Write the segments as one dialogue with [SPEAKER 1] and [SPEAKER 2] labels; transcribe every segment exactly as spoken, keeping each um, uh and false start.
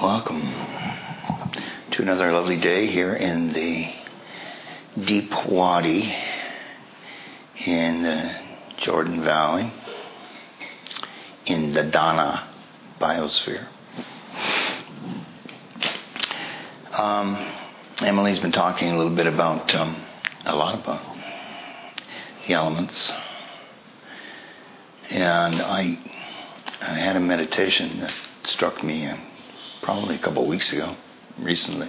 [SPEAKER 1] Welcome to another lovely day here in the deep Wadi in the Jordan Valley in the Dana biosphere. Um, Emily's been talking a little bit about, um, a lot about the elements. And I, I had a meditation that struck me uh, probably a couple of weeks ago, recently.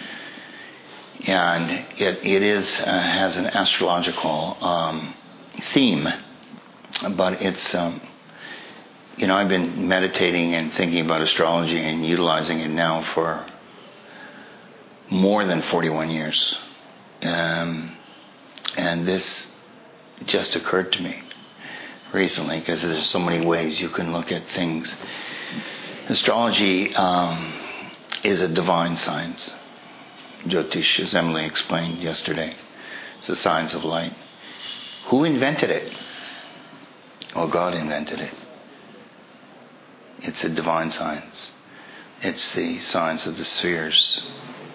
[SPEAKER 1] And it, it is, uh, has an astrological um, theme, but it's, um, you know, I've been meditating and thinking about astrology and utilizing it now for more than forty-one years. Um, and this just occurred to me recently because there's so many ways you can look at things. Astrology um, is a divine science. Jyotish, as Emily explained yesterday, it's a science of light. Who invented it? Well, God invented it. It's a divine science. It's the science of the spheres.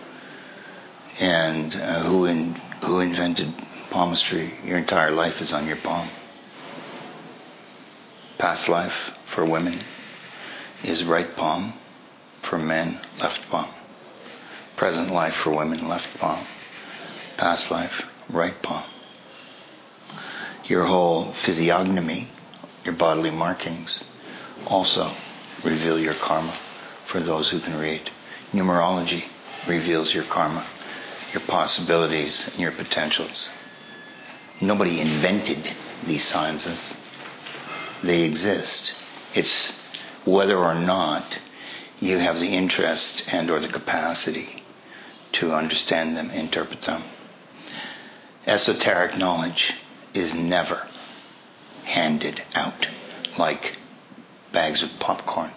[SPEAKER 1] And uh, who in, who invented palmistry? Your entire life is on your palm. Past life for women is right palm. For men, left palm. Present life for women, left palm. Past life, right palm. Your whole physiognomy, your bodily markings, also reveal your karma for those who can read. Numerology reveals your karma, your possibilities, and your potentials. Nobody invented these sciences. They exist. It's whether or not you have the interest and or the capacity to understand them, interpret them. Esoteric knowledge is never handed out like bags of popcorn.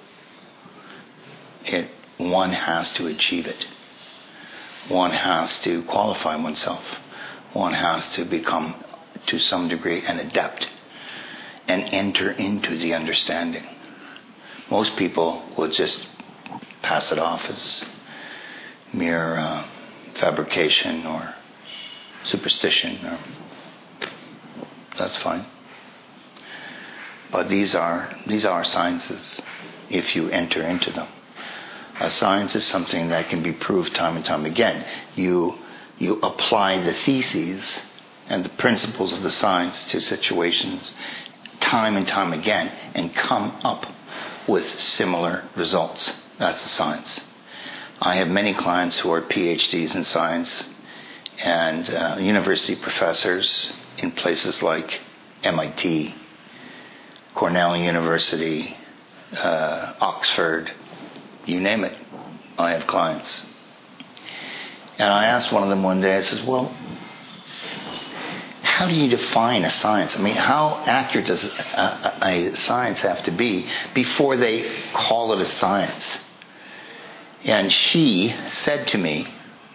[SPEAKER 1] It, one has to achieve it. One has to qualify oneself. One has to become, to some degree, an adept and enter into the understanding. Most people will just pass it off as mere uh, fabrication or superstition. Or, that's fine. But these are these are sciences if you enter into them. A science is something that can be proved time and time again. You you apply the theses and the principles of the science to situations time and time again and come up with similar results. That's the science. I have many clients who are P H Ds in science and uh, university professors in places like M I T, Cornell University, uh, Oxford, you name it. I have clients. And I asked one of them one day, I says, well, how do you define a science? I mean, how accurate does a, a, a science have to be before they call it a science? And she said to me,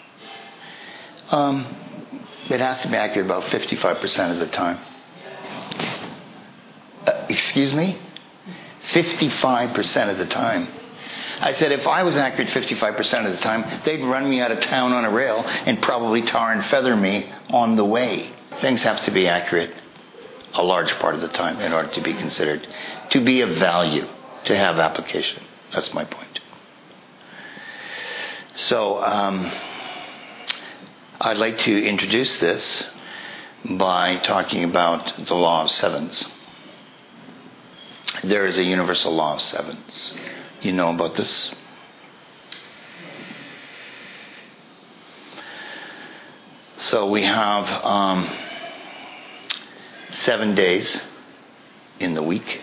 [SPEAKER 1] um, it has to be accurate about fifty-five percent of the time. Uh, excuse me? fifty-five percent of the time. I said, if I was accurate fifty-five percent of the time, they'd run me out of town on a rail and probably tar and feather me on the way. Things have to be accurate a large part of the time in order to be considered, to be of value, to have application. That's my point. So, um, I'd like to introduce this by talking about the law of sevens. There is a universal law of sevens. You know about this? So we have um, seven days in the week.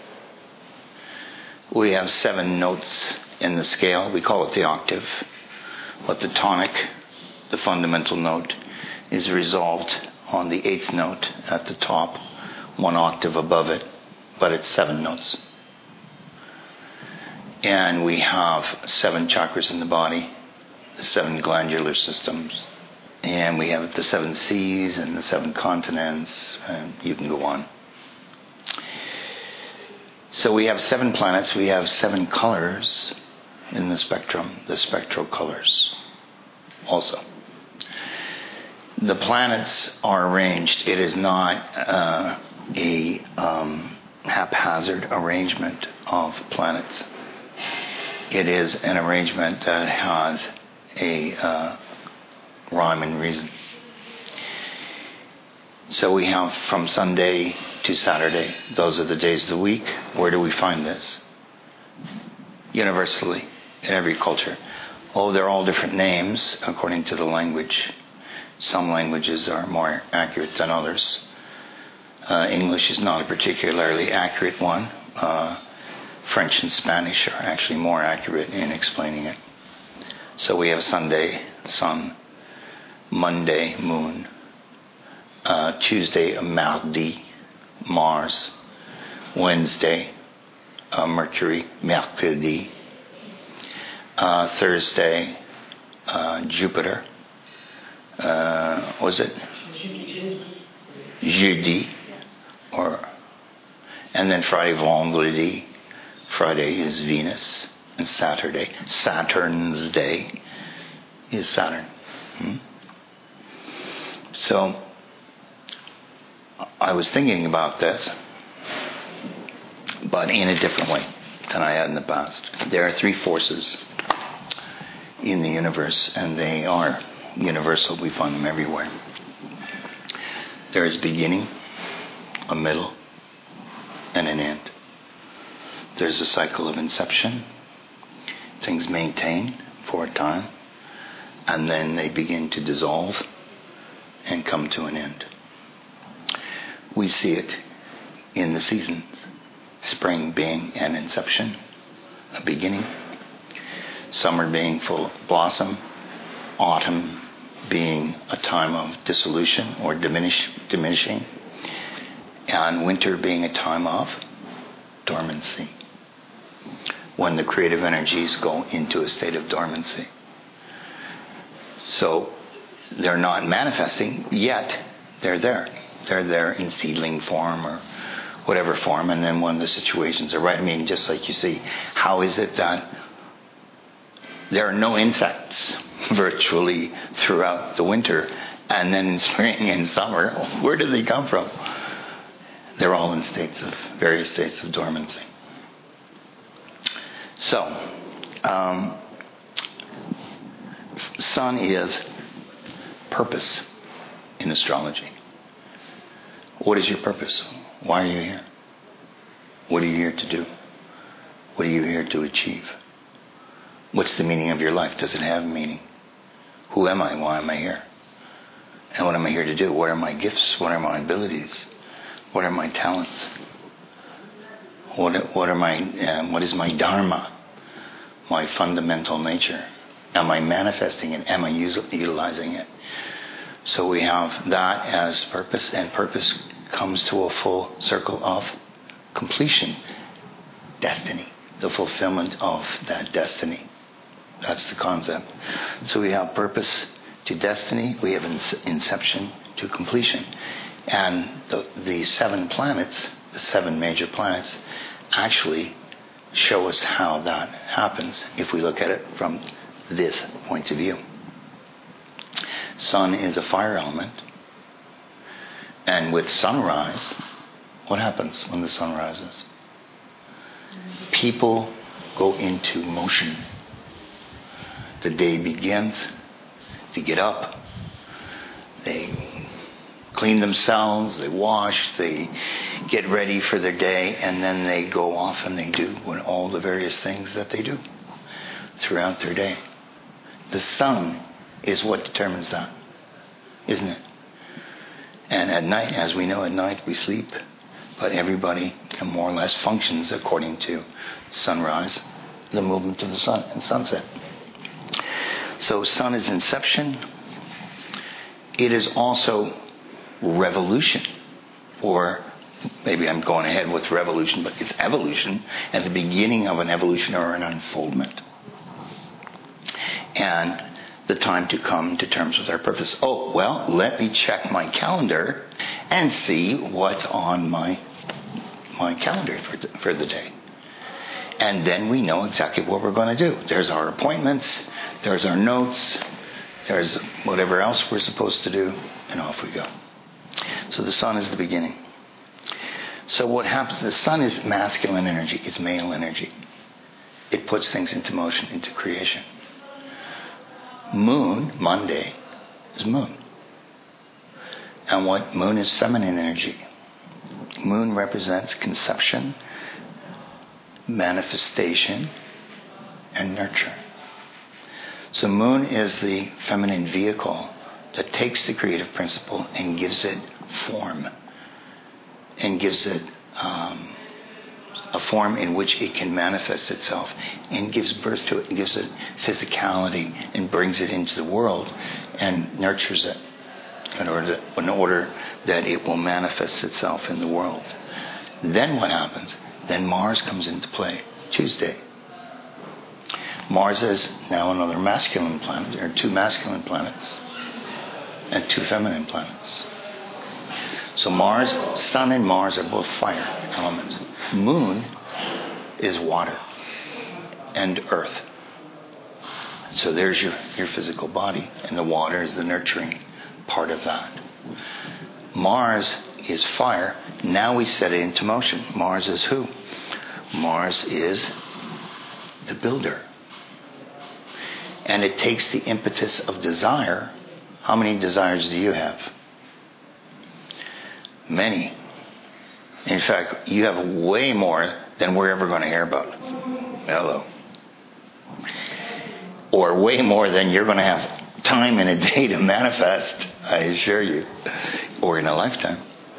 [SPEAKER 1] We have seven notes in the scale. We call it the octave. But the tonic, the fundamental note, is resolved on the eighth note at the top, one octave above it, but it's seven notes. And we have seven chakras in the body, the seven glandular systems. And we have the seven seas and the seven continents, and you can go on. So we have seven planets, we have seven colors, in the spectrum, the spectral colors also. The planets are arranged. It is not uh, a um, haphazard arrangement of planets. It is an arrangement that has a uh, rhyme and reason. So we have from Sunday to Saturday. Those are the days of the week. Where do we find this? Universally, in every culture. Oh, they're all different names according to the language. Some languages are more accurate than others. Uh, English is not a particularly accurate one. Uh, French and Spanish are actually more accurate in explaining it. So we have Sunday, sun, Monday, moon, uh, Tuesday, mardi, Mars, Wednesday, uh, Mercury, mercredi, uh, Thursday, uh, Jupiter, uh, was it? Jeudi, or, and then Friday, vendredi. Friday is Venus, and Saturday, Saturn's day, is Saturn. Hmm? So, I was thinking about this, but in a different way than I had in the past. There are three forces in the universe, and they are universal. We find them everywhere. There is a beginning, a middle, and an end. There's a cycle of inception. Things maintain for a time, and then they begin to dissolve and come to an end. We see it in the seasons. Spring being an inception, a beginning. Summer being full blossom. Autumn being a time of dissolution or diminish, diminishing. And winter being a time of dormancy, when the creative energies go into a state of dormancy. So they're not manifesting yet. They're there. They're there in seedling form or whatever form. And then when the situations are right, I mean, just like you see, how is it that there are no insects virtually throughout the winter, and then in spring and summer, where do they come from? They're all in states of, various states of dormancy. So, um, sun is purpose in astrology. What is your purpose? Why are you here? What are you here to do? What are you here to achieve? What's the meaning of your life? Does it have meaning? Who am I? Why am I here? And what am I here to do? What are my gifts? What are my abilities? What are my talents? What what are my um, what is my dharma? My fundamental nature. Am I manifesting it? Am I us- utilizing it? So we have that as purpose, and purpose comes to a full circle of completion, destiny, the fulfillment of that destiny. That's the concept. So we have purpose to destiny. We have inception to completion. And the, the seven planets, the seven major planets, actually show us how that happens if we look at it from this point of view. Sun is a fire element. And with sunrise, what happens when the sun rises? People go into motion. The day begins. They get up. They clean themselves, they wash, they get ready for their day, and then they go off and they do all the various things that they do throughout their day. The sun is what determines that, isn't it? And at night, as we know, at night we sleep, but everybody more or less functions according to sunrise, the movement of the sun, and sunset. So sun is inception. It is also revolution, or maybe I'm going ahead with revolution, but it's evolution, at the beginning of an evolution or an unfoldment. And the time to come to terms with our purpose. Oh, well, let me check my calendar and see what's on my my calendar for the, for the day. And then we know exactly what we're going to do. There's our appointments, there's our notes, there's whatever else we're supposed to do, and off we go. So the sun is the beginning. So what happens, the sun is masculine energy, it's male energy. It puts things into motion, into creation. Moon, Monday, is moon. And what moon is feminine energy. Moon represents conception, manifestation, and nurture. So moon is the feminine vehicle that takes the creative principle and gives it form, and gives it um, a form in which it can manifest itself, and gives birth to it, and gives it physicality, and brings it into the world, and nurtures it in order, to, in order that it will manifest itself in the world. Then what happens? Then Mars comes into play, Tuesday. Mars is now another masculine planet. There are two masculine planets and two feminine planets. So Mars, Sun and Mars are both fire elements. Moon is water and earth. So there's your, your physical body, and the water is the nurturing part of that. Mars is fire. Now we set it into motion. Mars is who? Mars is the builder. And it takes the impetus of desire. How many desires do you have? Many. In fact, you have way more than we're ever going to hear about. Hello. Or way more than you're going to have time in a day to manifest, I assure you. Or in a lifetime.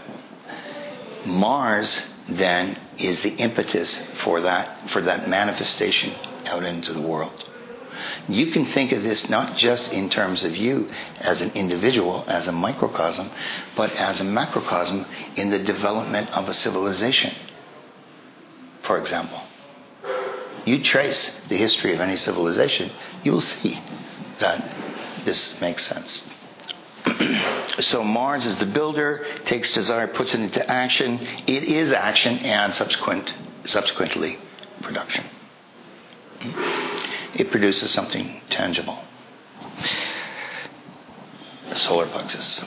[SPEAKER 1] Mars then is the impetus for that for that manifestation out into the world. You can think of this not just in terms of you as an individual, as a microcosm, but as a macrocosm in the development of a civilization. For example, you trace the history of any civilization, you will see that this makes sense. So Mars is the builder, takes desire, puts it into action. It is action and subsequent, subsequently production. It produces something tangible. Solar plexus.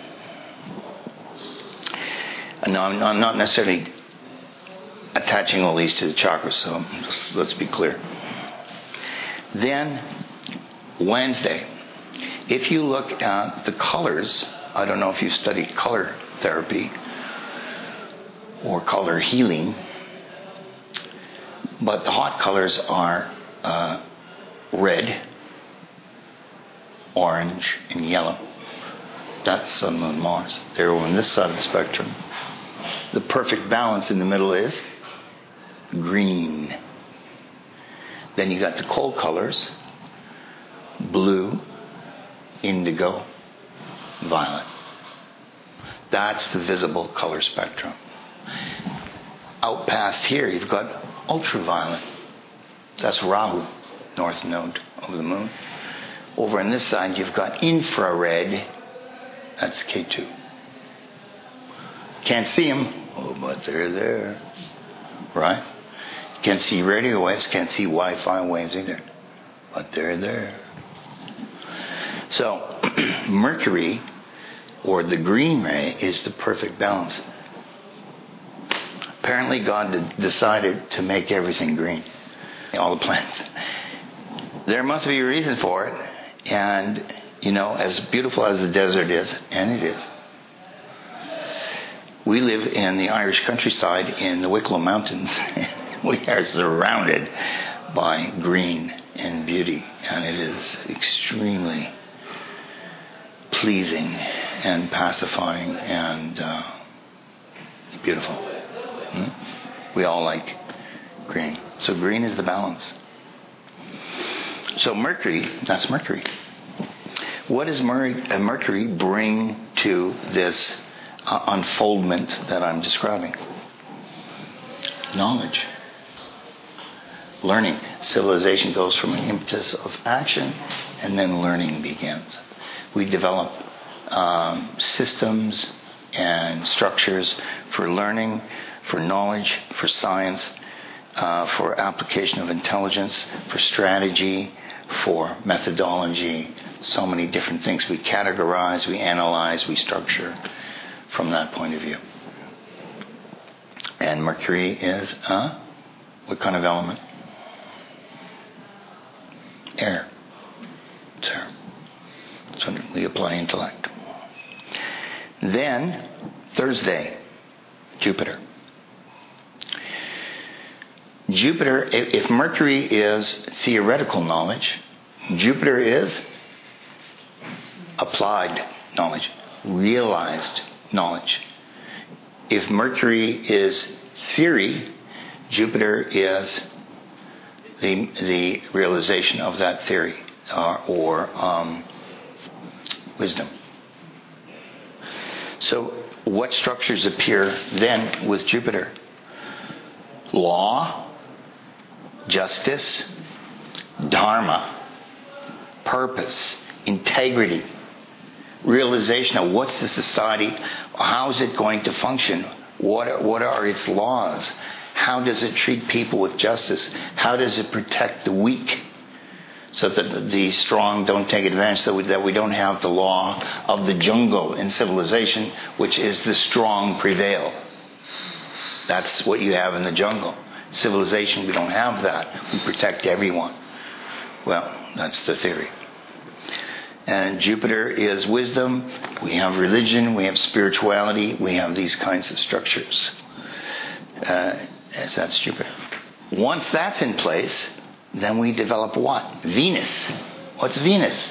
[SPEAKER 1] And now I'm, I'm not necessarily attaching all these to the chakras, so just, let's be clear. Then, Wednesday. If you look at the colors, I don't know if you studied color therapy or color healing, but the hot colors are uh, red, orange, and yellow. That's Sun, Moon, Mars. They're on this side of the spectrum. The perfect balance in the middle is green. Then you got the cold colors, blue, indigo, violet. That's the visible color spectrum. Out past here, you've got ultraviolet. That's Rahu, north node of the moon. Over on this side, you've got infrared. That's K two. Can't see them, oh, but they're there, right? Can't see radio waves, can't see Wi-Fi waves either, but they're there. So, Mercury, or the green ray, is the perfect balance. Apparently God decided to make everything green, all the plants. There must be a reason for it. And, you know, as beautiful as the desert is, and it is, we live in the Irish countryside in the Wicklow Mountains. We are surrounded by green and beauty, and it is extremely pleasing and pacifying and uh, beautiful. Hmm? We all like green. So green is the balance. So Mercury, that's Mercury. What does Mercury bring to this uh, unfoldment that I'm describing? Knowledge. Learning. Civilization goes from an impetus of action, and then learning begins. We develop um, systems and structures for learning, for knowledge, for science, uh, for application of intelligence, for strategy, for methodology, so many different things. We categorize, we analyze, we structure from that point of view. And Mercury is, uh, what kind of element? Air. It's air. So we apply intellect. Then, Thursday, Jupiter. Jupiter, if Mercury is theoretical knowledge, Jupiter is applied knowledge, realized knowledge. If Mercury is theory, Jupiter is the the realization of that theory uh, or um, wisdom. So what structures appear then with Jupiter? Law, justice, dharma, purpose, integrity, realization of what's the society, how is it going to function, what are, what are its laws, how does it treat people with justice, how does it protect the weak so that the strong don't take advantage, so that we don't have the law of the jungle in civilization, which is the strong prevail. That's what you have in the jungle. Civilization, we don't have that. We protect everyone. Well, that's the theory. And Jupiter is wisdom. We have religion. We have spirituality. We have these kinds of structures. Uh, that's Jupiter. Once that's in place, then we develop what? Venus. What's Venus?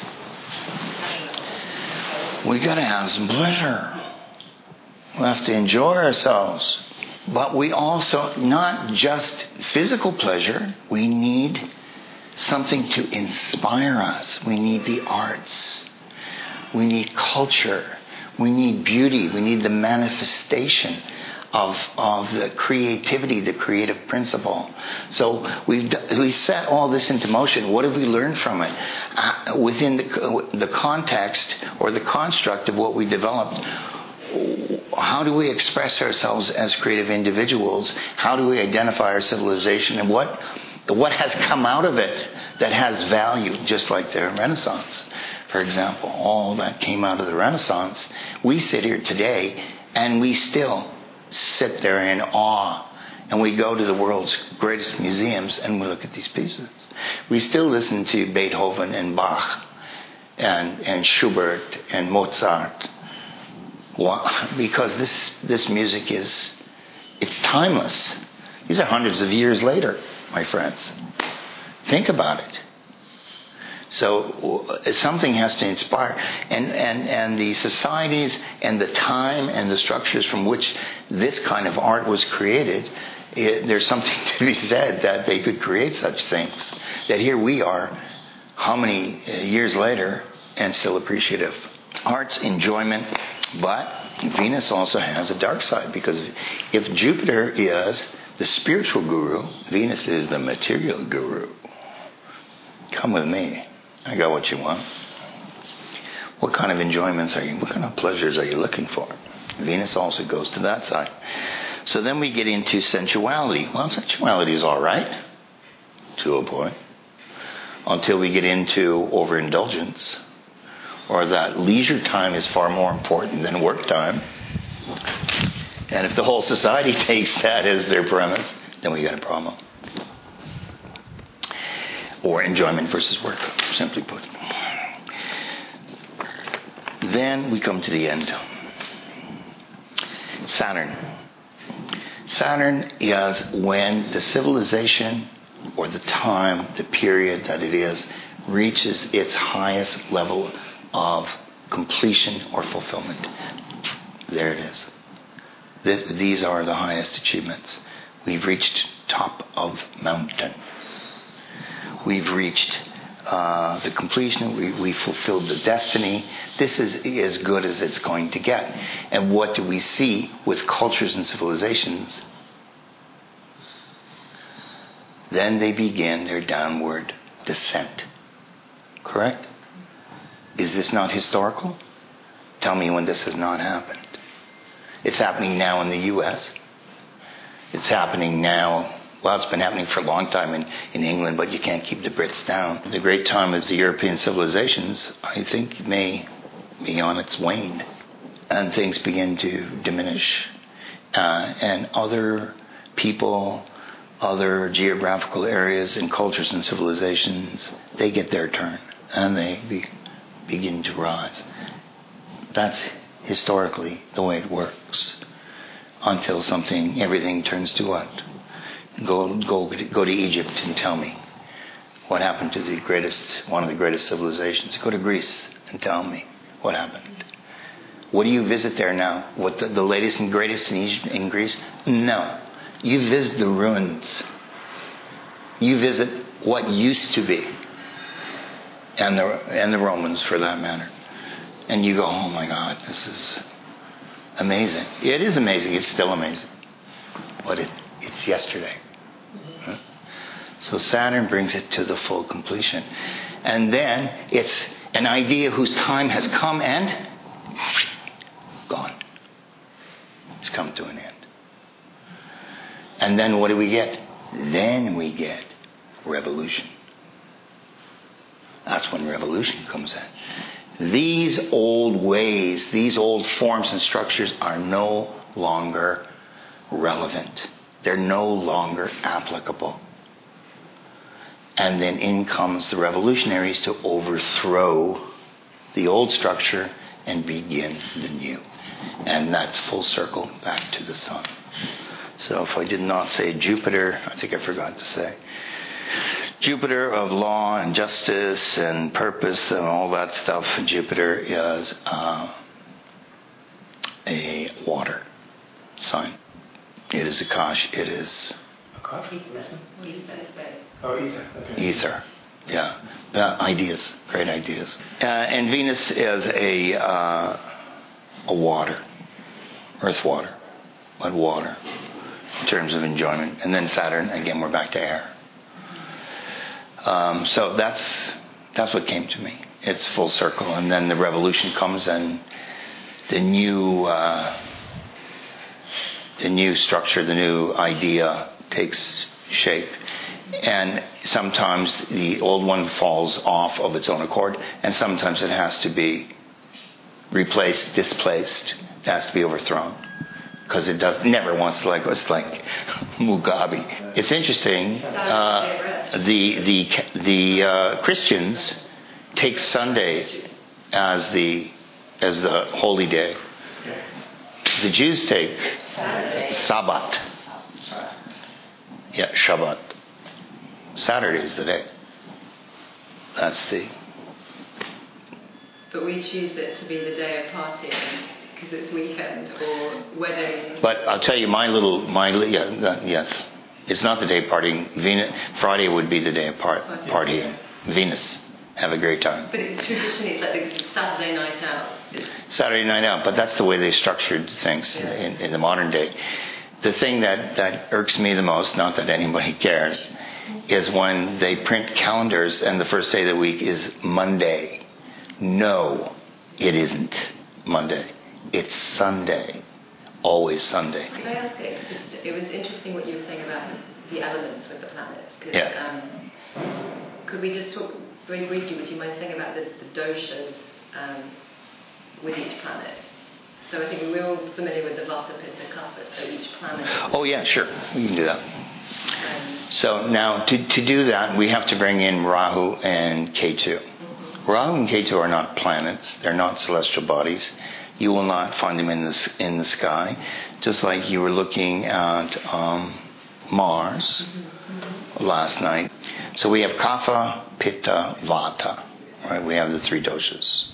[SPEAKER 1] We got to have some pleasure. We have to enjoy ourselves. But we also, not just physical pleasure, we need something to inspire us. We need the arts. We need culture. We need beauty. We need the manifestation of of the creativity, the creative principle. So we've we set all this into motion. What have we learned from it? Uh, within the, the context or the construct of what we developed, how do we express ourselves as creative individuals? How do we identify our civilization? And what what has come out of it that has value, just like the Renaissance, for example. All that came out of the Renaissance. We sit here today and we still sit there in awe. And we go to the world's greatest museums and we look at these pieces. We still listen to Beethoven and Bach and, and Schubert and Mozart. Because this this music is, it's timeless. These are hundreds of years later, my friends. Think about it. So something has to inspire. And, and, and the societies and the time and the structures from which this kind of art was created, it, there's something to be said that they could create such things. That here we are, how many years later, and still appreciative. Art's enjoyment. But Venus also has a dark side, because if Jupiter is the spiritual guru, Venus is the material guru. Come with me. I got what you want. What kind of enjoyments are you, what kind of pleasures are you looking for? Venus also goes to that side. So then we get into sensuality. Well, sensuality is all right, to a point, until we get into overindulgence. Or that leisure time is far more important than work time. And if the whole society takes that as their premise, then we got a problem. Or enjoyment versus work, simply put. Then we come to the end. Saturn. Saturn is when the civilization or the time, the period that it is, reaches its highest level of completion or fulfillment. There it is. This, these are the highest achievements. We've reached top of mountain. We've reached uh, the completion. We, we fulfilled the destiny. This is as good as it's going to get. And what do we see with cultures and civilizations? Then they begin their downward descent. Correct? Is this not historical? Tell me when this has not happened. It's happening now in the U S. It's happening now Well, it's been happening for a long time in, in England, but you can't keep the Brits down. The great time of the European civilizations, I think, may be on its wane. And things begin to diminish. Uh, and other people, other geographical areas and cultures and civilizations, they get their turn. And they be, begin to rise. That's historically the way it works. Until something, everything turns to what? Go, go, go to Egypt and tell me what happened to the greatest, one of the greatest civilizations. Go to Greece and tell me what happened. What do you visit there now? What the, the latest and greatest in Egypt, in Greece? No, you visit the ruins. You visit what used to be, and the and the Romans for that matter. And you go, oh my God, this is amazing. It is amazing. It's still amazing. But it, it's yesterday. Huh? So Saturn brings it to the full completion. And then it's an idea whose time has come and gone. It's come to an end. And then what do we get? Then we get revolution. That's when revolution comes in. These old ways, these old forms and structures are no longer relevant. They're no longer applicable. And then in comes the revolutionaries to overthrow the old structure and begin the new. And that's full circle back to the sun. So if I did not say Jupiter, I think I forgot to say, Jupiter of law and justice and purpose and all that stuff, Jupiter is uh, a water sign. It is Akash. It is
[SPEAKER 2] Akash?
[SPEAKER 3] Oh, ether. Okay.
[SPEAKER 1] Ether. Yeah. Uh, ideas. Great ideas. Uh, and Venus is a uh, a water. Earth water. But water. In terms of enjoyment. And then Saturn, again, we're back to air. Um, so that's that's what came to me. It's full circle. And then the revolution comes and the new uh, the new structure, the new idea takes shape. And sometimes the old one falls off of its own accord, and sometimes it has to be replaced, displaced. It has to be overthrown. Because it does never wants to like it's like Mugabe. It's interesting. Uh, the the the uh, Christians take Sunday as the as the holy day. The Jews take Sabbath. Yeah, Shabbat. Saturday is the day. That's the.
[SPEAKER 2] But we choose it to be the day of partying. Because it's weekend or wedding.
[SPEAKER 1] But I'll tell you, my little, my yeah, that, yes, it's not the day of partying. Venus, Friday would be the day of part, partying. Venus, have a great time.
[SPEAKER 2] But it, traditionally, it's like the Saturday night out.
[SPEAKER 1] Saturday night out, but that's the way they structured things
[SPEAKER 2] yeah.
[SPEAKER 1] in, in the modern day. The thing that, that irks me the most, not that anybody cares, is when they print calendars and the first day of the week is Monday. No, it isn't Monday. It's Sunday. Always Sunday.
[SPEAKER 2] Can I ask it? Just, it was interesting what you were saying about the elements with the planets.
[SPEAKER 1] Yeah.
[SPEAKER 2] Um, could we just talk very briefly, would you mind saying about the, the doshas um, with each planet? So I think we're all familiar with the Vata, Pitta, Kapha, so each planet.
[SPEAKER 1] Oh yeah, sure. We can do that.
[SPEAKER 2] Um,
[SPEAKER 1] so now, to, to do that, we have to bring in Rahu and Ketu. Mm-hmm. Rahu and Ketu are not planets. They're not celestial bodies. You will not find them in the, in the sky. Just like you were looking at um, Mars mm-hmm. last night. So we have Kapha, Pitta, Vata. Right? We have the three doshas.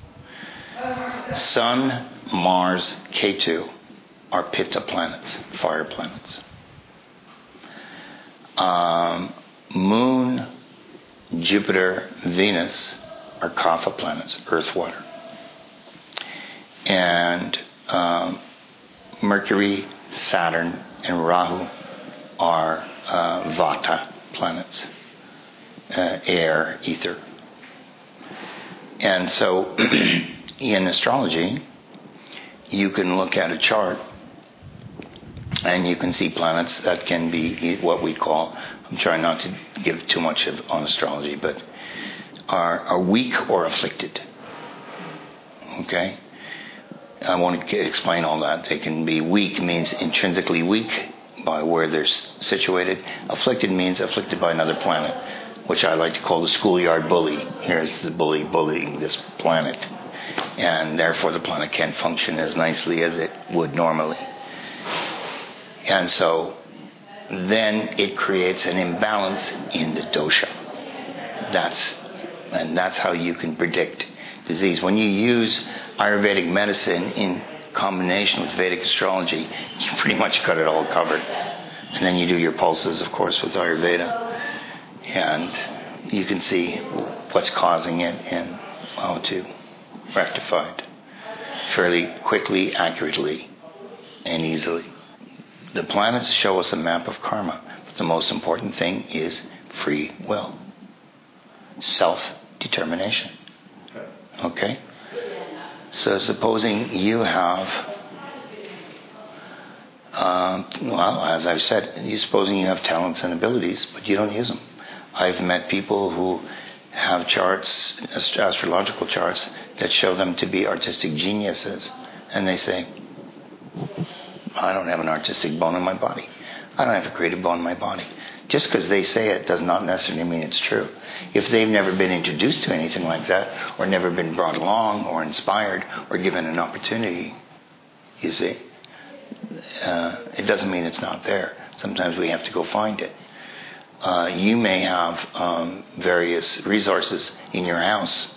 [SPEAKER 1] Sun, Mars, Ketu are Pitta planets, fire planets. Um, Moon, Jupiter, Venus are Kapha planets, earth, water. And um, Mercury, Saturn, and Rahu are uh, Vata planets, uh, air, ether. And so in astrology, you can look at a chart And you can see planets that can be what we call, I'm trying not to give too much of, on astrology, but are, are weak or afflicted. Okay? I won't explain all that. They can be weak means intrinsically weak by where they're situated. Afflicted means afflicted by another planet, which I like to call the schoolyard bully. Here's the bully bullying this planet. And therefore the planet can't function as nicely as it would normally. And so then it creates an imbalance in the dosha. That's and that's how you can predict disease. When you use Ayurvedic medicine in combination with Vedic astrology, you pretty much got it all covered. And then you do your pulses, of course, with Ayurveda. And you can see what's causing it and how to rectify it fairly quickly, accurately, and easily. The planets show us a map of karma, but the most important thing is free will, self-determination. Okay? So supposing you have, um, well, as I've said, you supposing you have talents and abilities, but you don't use them. I've met people who have charts, astrological charts, that show them to be artistic geniuses, and they say, I don't have an artistic bone in my body. I don't have a creative bone in my body. Just because they say it does not necessarily mean it's true. If they've never been introduced to anything like that, or never been brought along, or inspired, or given an opportunity, you see, uh, it doesn't mean it's not there. Sometimes we have to go find it. Uh, you may have um, various resources in your house,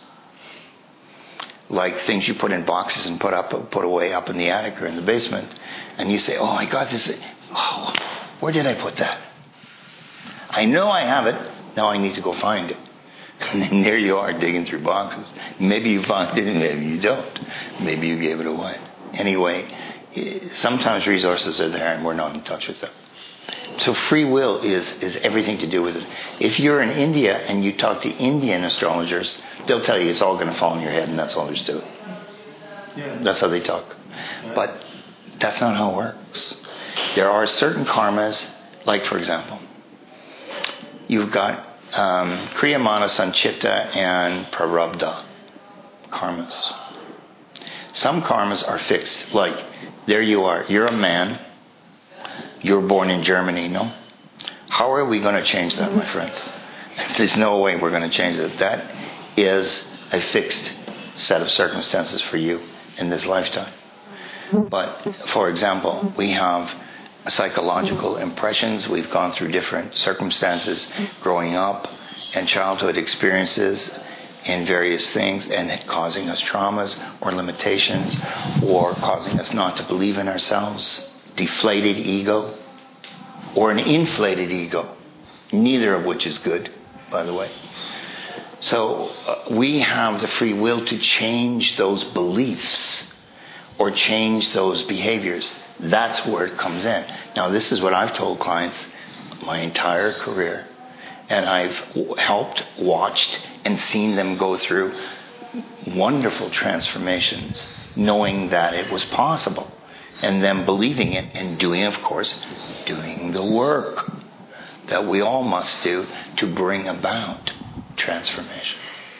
[SPEAKER 1] like things you put in boxes and put up, put away up in the attic or in the basement, and you say, "Oh, I got this. Oh, where did I put that? I know I have it. Now I need to go find it." And then there you are digging through boxes. Maybe you found it, and maybe you don't. Maybe you gave it away. Anyway, sometimes resources are there, and we're not in touch with them. So free will is is everything to do with it. If you're in India and you talk to Indian astrologers, they'll tell you it's all going to fall on your head, and that's all there's to it. Yeah. That's how they talk. Yeah. But that's not how it works. There are certain karmas, like for example, you've got um, Kriyamana, Sanchita, and Prarabdha karmas. Some karmas are fixed. Like, there you are. You're a man. You were born in Germany, no? How are we going to change that, my friend? There's no way we're going to change it. That is a fixed set of circumstances for you in this lifetime. But, for example, we have psychological impressions. We've gone through different circumstances growing up and childhood experiences in various things, and it causing us traumas or limitations, or causing us not to believe in ourselves. Deflated ego or an inflated ego, neither of which is good, by the way. So uh, we have the free will to change those beliefs or change those behaviors. That's where it comes in. Now, this is what I've told clients my entire career, and I've helped, watched, and seen them go through wonderful transformations, knowing that it was possible. And them believing it and doing, of course, doing the work that we all must do to bring about transformation.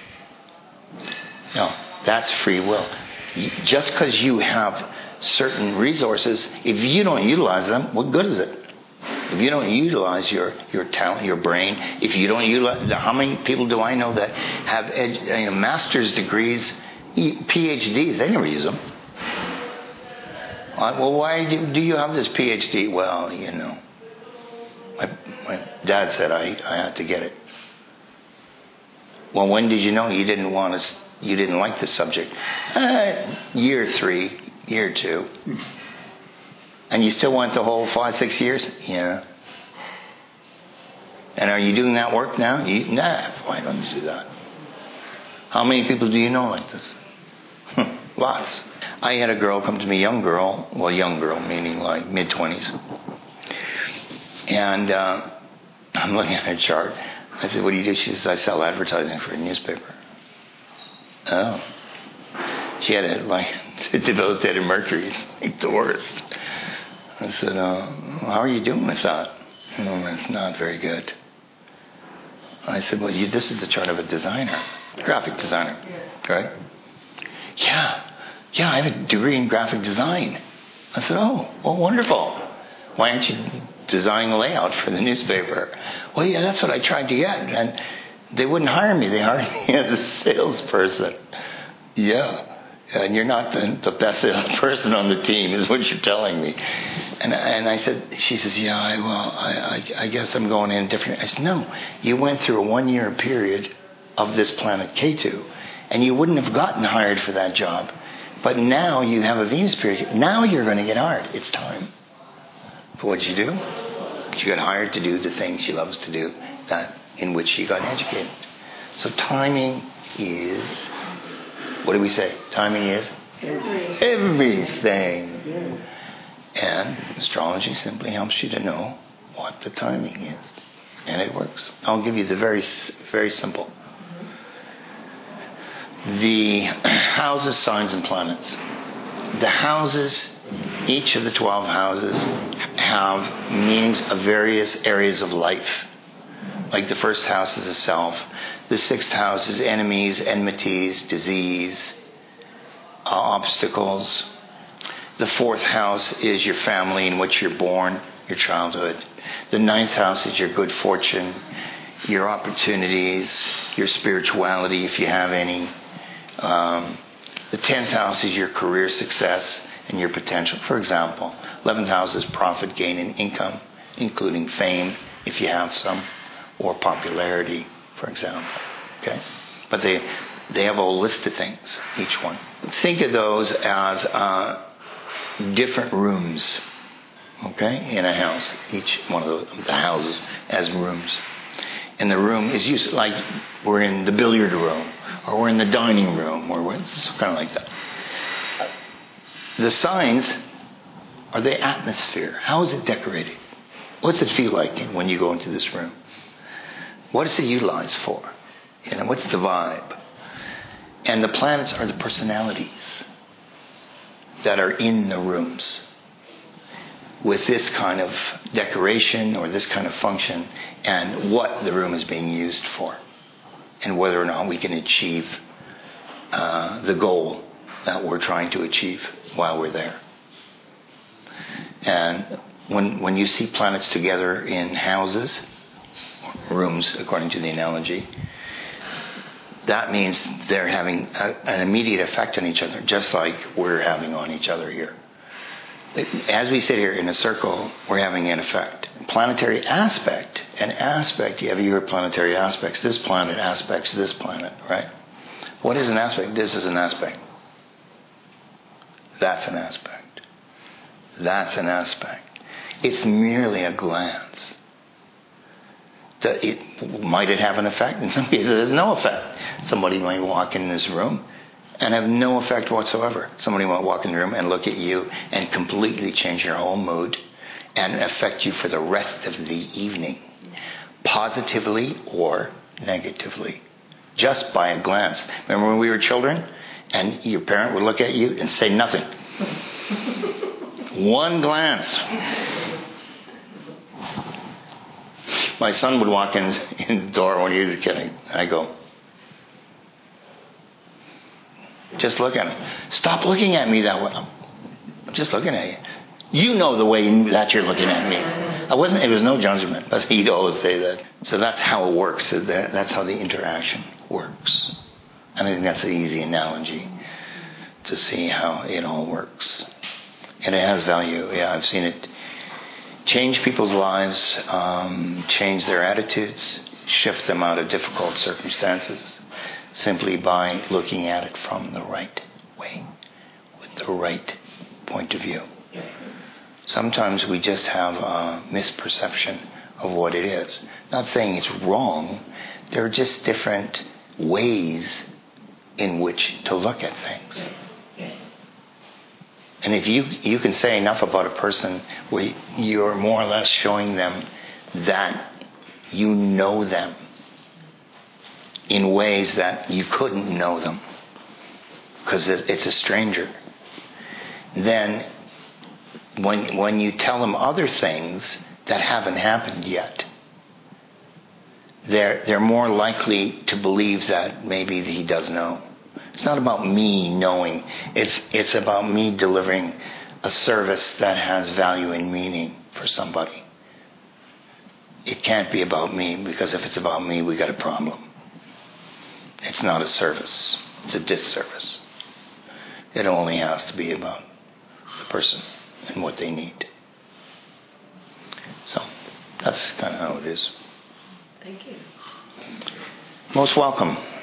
[SPEAKER 1] No, that's free will. Just because you have certain resources, if you don't utilize them, what good is it? If you don't utilize your, your talent, your brain, if you don't utilize, how many people do I know that have ed, you know, master's degrees, P H Ds, they never use them. Well, why do you have this P H D? Well, you know, my, my dad said I, I had to get it. Well, when did you know you didn't want to, you didn't like the subject? Uh, year three, year two. And you still went the whole five, six years? Yeah. And are you doing that work now? You, nah, why don't you do that? How many people do you know like this? Lots. I had a girl come to me, young girl, well, young girl, meaning like mid-twenties. And uh, I'm looking at her chart. I said, what do you do? She says, I sell advertising for a newspaper. Oh. She had a, like, debilitated mercury. It's like the worst. I said, uh, how are you doing with that? No, it's not very good. I said, well, you, this is the chart of a designer, graphic designer, right? Yeah, yeah, I have a degree in graphic design. I said, oh, well, wonderful. Why aren't you designing a layout for the newspaper? Well, yeah, that's what I tried to get. And they wouldn't hire me. They hired me as a salesperson. Yeah. And you're not the, the best salesperson on the team, is what you're telling me. And and I said, she says, yeah, I, well, I, I, I guess I'm going in a different. I said, no, you went through a one-year period of this planet K two, and you wouldn't have gotten hired for that job. But now you have a Venus period. Now you're going to get hired. It's time. But what did you do? You got hired to do the things she loves to do, that in which she got educated. So timing is, what do we say? Timing is everything. And astrology simply helps you to know what the timing is. And it works. I'll give you the very, very simple. The houses, signs, and planets. The houses, each of the twelve houses, have meanings of various areas of life. Like the first house is the self. The sixth house is enemies, enmities, disease, uh, obstacles. The fourth house is your family in which you're born, your childhood. The ninth house is your good fortune, your opportunities, your spirituality, if you have any. Um, the tenth house is your career success and your potential. For example, eleventh house is profit, gain, and income, including fame, if you have some, or popularity, for example. Okay, but they they have a whole list of things, each one. Think of those as uh, different rooms. Okay, in a house, each one of those, the houses as rooms. And the room is used like we're in the billiard room, or we're in the dining room, or it's kind of like that. The signs are the atmosphere. How is it decorated? What's it feel like when you go into this room? What is it utilized for? You know, what's the vibe? And the planets are the personalities that are in the rooms with this kind of decoration or this kind of function, and what the room is being used for, and whether or not we can achieve uh, the goal that we're trying to achieve while we're there. And when when you see planets together in houses, rooms, according to the analogy, that means they're having a, an immediate effect on each other, just like we're having on each other here. As we sit here in a circle, we're having an effect. Planetary aspect, an aspect, you have your planetary aspects. This planet aspects this planet, right? What is an aspect? This is an aspect. That's an aspect. That's an aspect. It's merely a glance. It, might it have an effect? In some cases, there's no effect. Somebody might walk in this room and have no effect whatsoever. Somebody might walk in the room and look at you and completely change your whole mood and affect you for the rest of the evening, positively or negatively, just by a glance. Remember when we were children and your parent would look at you and say nothing? One glance. My son would walk in, in the door when he was a kid, and I go, just look at him. Stop looking at me that way. I'm just looking at you. You know the way that you're looking at me. I wasn't. It was no judgment, but he'd always say that. So that's how it works. That's how the interaction works. And I think that's an easy analogy to see how it all works. And it has value. Yeah, I've seen it change people's lives, um, change their attitudes, shift them out of difficult circumstances, simply by looking at it from the right way, with the right point of view. Sometimes we just have a misperception of what it is. Not saying it's wrong, there are just different ways in which to look at things. And if you you can say enough about a person where you're more or less showing them that you know them in ways that you couldn't know them because it's a stranger, then when when you tell them other things that haven't happened yet, they're they're more likely to believe that maybe he does know. It's not about me knowing. It's it's about me delivering a service that has value and meaning for somebody. It can't be about me, because if it's about me, we got a problem. It's not a service. It's a disservice. It only has to be about the person and what they need. So that's kind of how it is.
[SPEAKER 2] Thank you.
[SPEAKER 1] Most welcome.